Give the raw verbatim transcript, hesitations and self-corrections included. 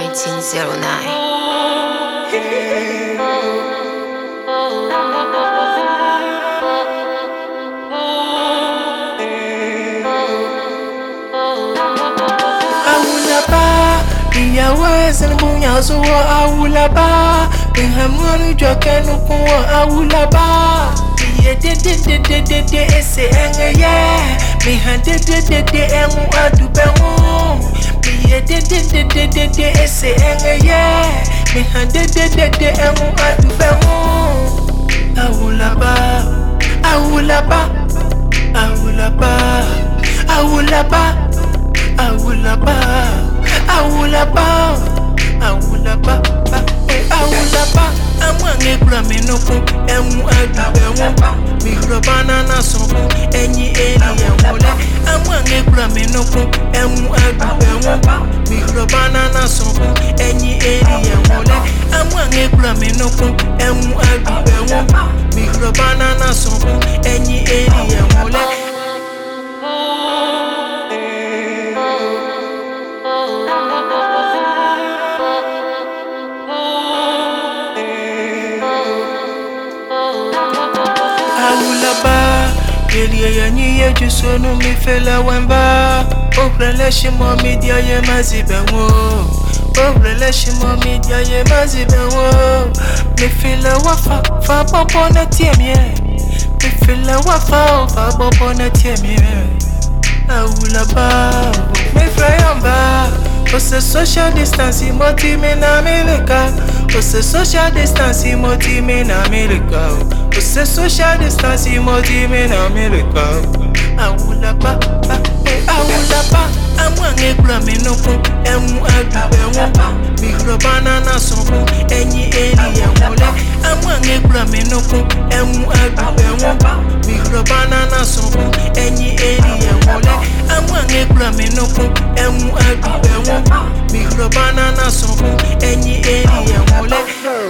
nineteen oh nine. Awulaba, iyawe zelmunya zo awulaba. Inhamwani jokenu kuwa awulaba. Iye de de de de de de ese enge ye. Mi hande de de de emu adubemu. Iye de de de de de de ese enge ye. Mi hande de de de emu adubemu. Awulaba, awulaba, awulaba, awulaba. Awulaba, awulaba, awulaba, awulaba. Amwange kura menuku, emu adubewu. Mihrobana na soku, enyi eni yamule. Amwange kura menuku, emu adubewu. Mihrobana na soku, enyi eni yamule. Amwange kura menuku, emu adubewu. Mihrobana na soku, enyi eni yamule. Awulaba, Elia yanyi ye jusonu mi fela wamba. Obrele shimo media ye mazibenwo. Obrele shimo media ye mazibenwo. Mi fela wafa fa bobo na tiemie. Mi fela wafa fa bobo na tiemie. Awulaba, mi frayamba. Ose social distancing moti me na America. Ose social distancing moti me na America. Ose social distancing moti me na America. Awulaba, awulaba. Amwange kura menuku, emu adubewu. Mihrobana na soku, enyi eni yamule. Amwange kura menuku, emu adubewu. Mihrobana na soku, enyi eni yamule. Amwange kura menuku, emu adubewu. Mihrobana na soku, enyi eni yamule.